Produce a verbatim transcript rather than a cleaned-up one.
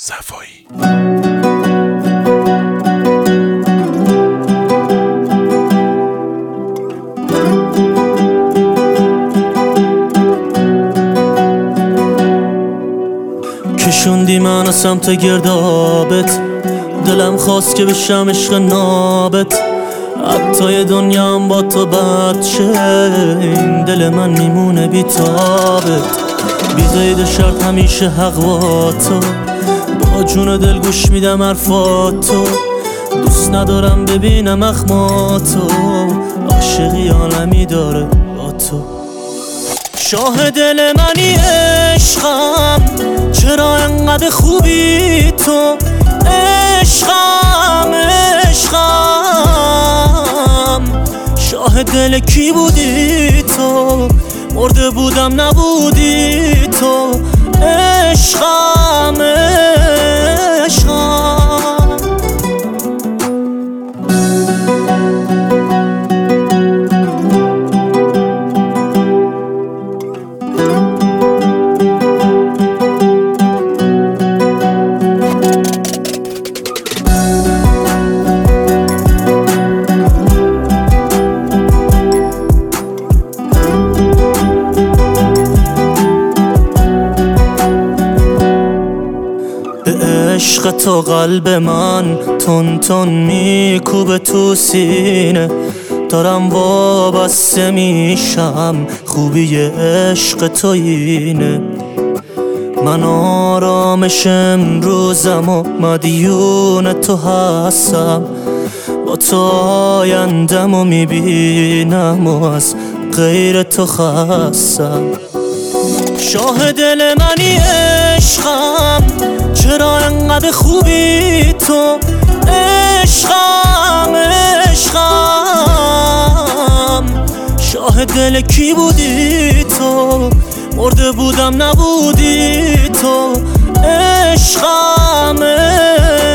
صفایی. کشوندی منو سمت گردابت، دلم خواست که بشم عشق نابت. حتی یه دنیام با تو بد شه، این دل من میمونه بی تابت. بی قید شرط همیشه حق با تو، با جون دل گوش میدم حرفاتو. دوست ندارم ببینم اخماتو، عاشقی عالمی داره با تو. شاه دل منی عشقم، چرا انقدر خوبی تو؟ عشقم عشقم، شاه دل کی بودی تو؟ مرده بودم نبودی تو. عشقم عشقم. عشق تو قلب من تون تون میکوبه تو سینه، دارم وابسته میشم، خوبی عشق تو اینه. من آرامش امروزم و مدیون تو هستم، با تو آیندم و میبینم و از غیر تو خستم. شاه دل منی عشقم، چرا انقدر خوبی تو؟ عشقم عشقم، شاه دل کی بودی تو؟ مرده بودم نبودی تو. عشقم